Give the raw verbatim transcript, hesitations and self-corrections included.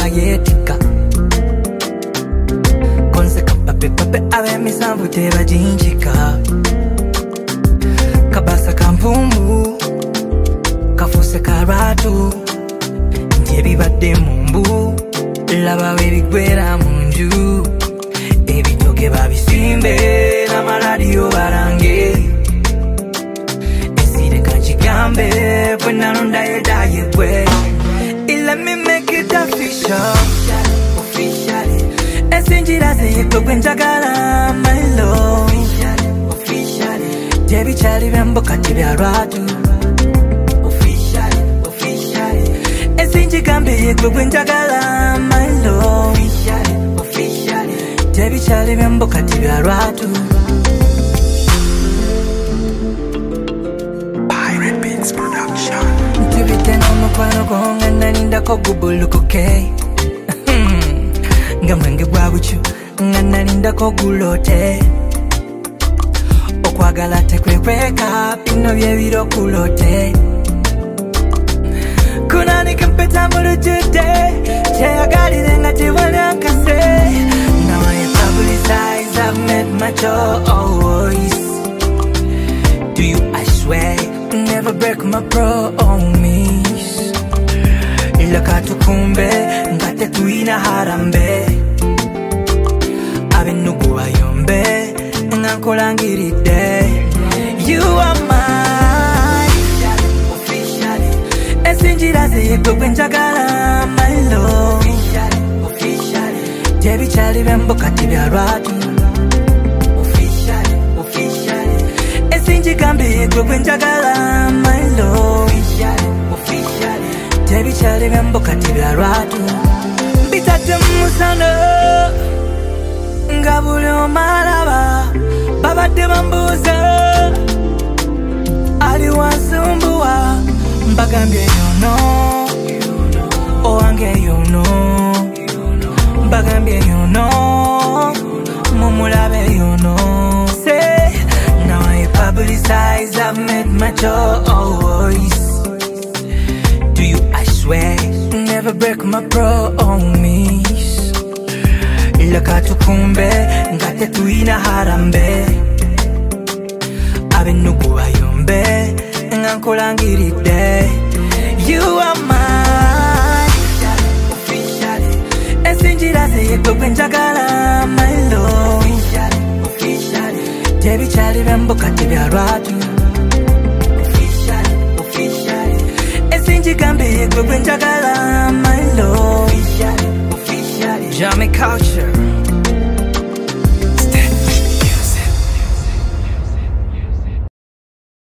yetika konse kapape pape abe misanvu teba jinjika kabasa kampumbu kafuse karatu njebi badde mumbu laba webigwera munju ebitoke babisimbe na maladio barange esire kanchigambe bwena nonda yedaye bwe. Let me make it official, officially. Esinjira zeko kwenjagala my love, officially, officially. Jebi chali bembo kati bya ratu, officially, officially. Esinjigambe yeko kwenjagala my love, officially, officially. Jebi chali bembo kati bya ratu. Pirate Beats Production. Tibiteno mukwano gonga naninda ko gubuluko ke nga mwenge gwa buchu nga naninda ko gulote okwagala tekwekweka bino byebiro kulote kunani kempeta mulujude cheyagalire nga tibona kase now I publicize I've made my choice. Do you I swear never break my promise. Ilaka tukumbe ngate tuina harambe abenugu ayombe ngankolangiride. You are mine officially. Esinjira zeko kwenjagala my love, officially, officially. Jebi chali bembo kati bya ratu, officially, officially. Esinjigambe yeko kwenjagala my love, officially, officially. Jebi chali bembo kati bya ratu bitate musano ngabule omalaba babadde bambuza ali wansumbuwa mbagambye yono owange yono mbagambye yono mumulabe yono. Say now I publicize I've made my choice. Do you I swear never break my promise. Ilaka tukumbe ngate tuina harambe abenugu ayombe ngankolangiride. You are mine officially. Esinjira zeko kwenjagala my love, officially, officially. Jebi chali bembo kati bya ratu, officially, officially. Esinjigambe yeko kwenjagala my love, officially, officially. Jamie Culture.